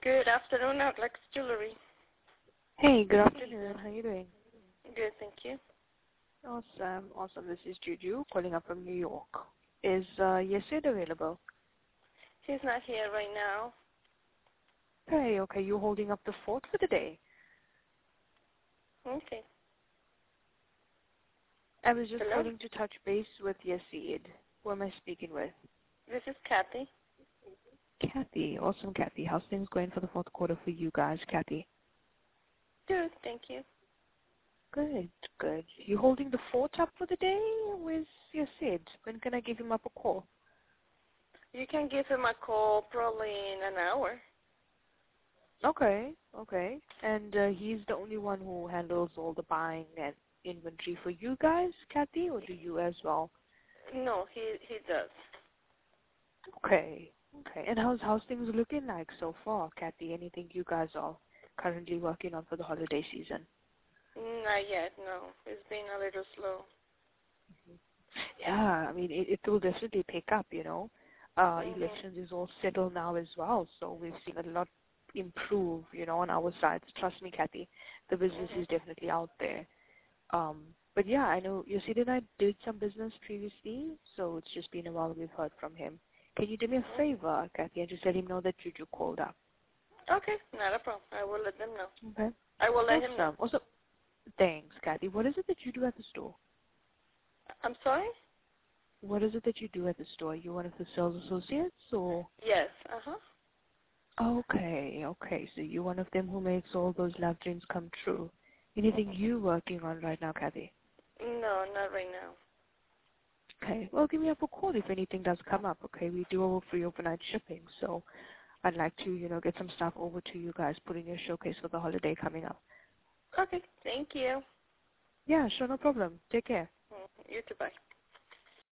Good afternoon, Outlex Jewelry. Hey, good afternoon. How are you doing? Good, thank you. Awesome. This is Juju calling up from New York. Is Yesid available? He's not here right now. Hey, okay, you holding up the fort for the day. Okay. I was just Hello? calling to touch base with Yesid. Who am I speaking with? This is Kathy. Kathy. Awesome, Kathy. How's things going for the fourth quarter for you guys, Kathy? Good, thank you. Good. You holding the fort up for the day? Where's Yesid? When can I give him up a call? You can give him a call probably in an hour. Okay. And he's the only one who handles all the buying and inventory for you guys, Kathy, or do you as well? No, he does. Okay. And how's things looking like so far, Kathy? Anything you guys are currently working on for the holiday season? Not yet, no. It's been a little slow. Yeah, I mean, it will definitely pick up, you know. Elections is all settled now as well, so we've seen a lot improve, you know, on our side. Trust me, Kathy, the business is definitely out there. But yeah, I know Yosid and I did some business previously, so it's just been a while we've heard from him. Can you do me a favor, Kathy, and just let him know that Juju called up? Okay, not a problem. I will let them know. Okay. I will let him know. Also, thanks, Kathy. What is it that you do at the store? I'm sorry? What is it that you do at the store? Are you one of the sales associates, or? Yes, uh-huh. Okay. So you're one of them who makes all those love dreams come true. Anything you working on right now, Kathy? No, not right now. Okay. Well, give me up a call if anything does come up, okay? We do our free overnight shipping, so I'd like to, you know, get some stuff over to you guys, put in your showcase for the holiday coming up. Okay, thank you. Yeah, sure, no problem. Take care. You too, bye.